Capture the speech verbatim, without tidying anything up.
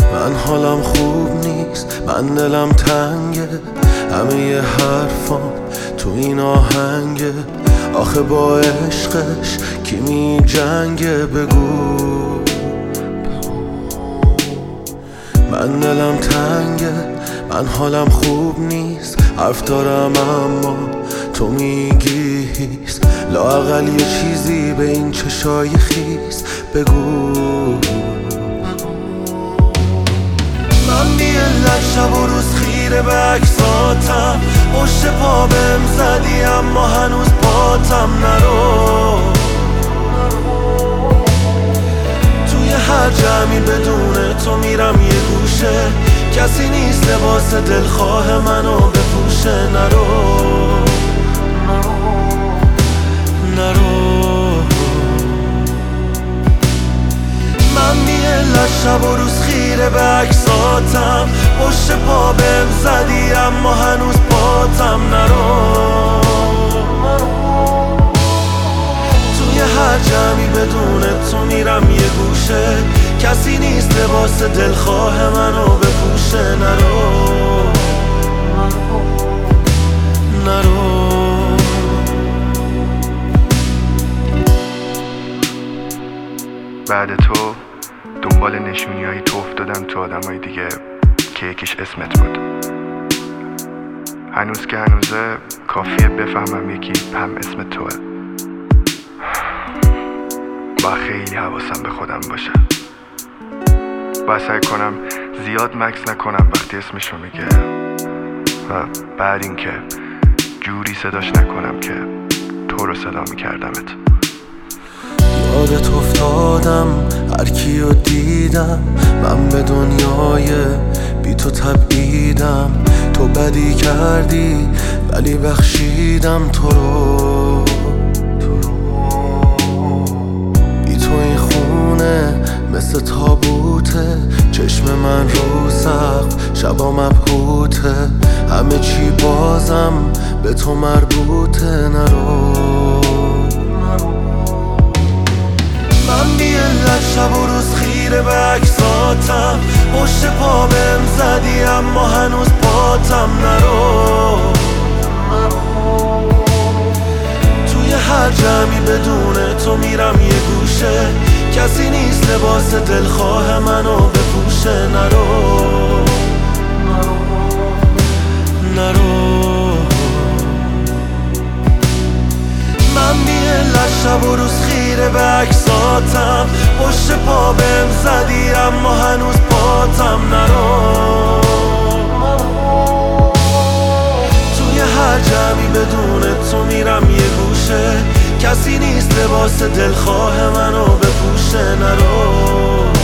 من حالم خوب نیست، من دلم تنگه، همه ی حرفام تو این آهنگه. آخه با عشقش کی می جنگه؟ بگو. من دلم تنگه، من حالم خوب نیست، حرف دارم اما تو میگی هیست. لااقل یه چیزی به این چشای خیس بگو. من بی علت شب و روز خیره به عکساتم، پشت پا بهم زدی اما هنوز پاتم نرو. توی هر جمعی بدون تو میرم یه گوشه، کسی نیست لباس دلخواه منو بپوشه. نرو نرو. من بی علت شب و روز خیره به عکساتم، پشت پا بهم زدی اما هنوز پاتم نرو. توی هر جمعی بدون تو میرم یه گوشه، کسی نیست لباس دلخواه منو بپوشه. نرو نرو. بعد تو دنبال نشونی هایی تو افتادم تو آدم های دیگه که یکیش اسمت بود. هنوز که هنوزه کافیه بفهمم یکی هم اسم توه. با خیلی حواسم به خودم باشه، باید سعی کنم زیاد مکس نکنم وقتی اسمشو میگه، و بعد اینکه جوری صداش نکنم که تو رو صدا میکردمت. یادت افتادم هر کیو دیدم، من به دنیای بی تو تبعیدم. تو بدی کردی ولی بخشیدم تو رو. بی تو این خونه مثل تابوته، چشم من رو سقف شبا مبهوته، همه چی بازم به تو مربوطه. نرو. من بی علت شب و روز خیره به عکساتم، پشت پا بهم زدی اما هنوز پاتم نرو. توی هر جمعی بدون تو میرم یه گوشه، کسی نیست لباس دلخواه منو بپوشه. نرو نرو. من بی علت شب و روز خیره به عکساتم، پشت پا بهم زدی اما هنوز پاتم نرو. توی هر جمعی بدون تو میرم یه گوشه، کسی نیست لباس دلخواه منو بپوشه. نرو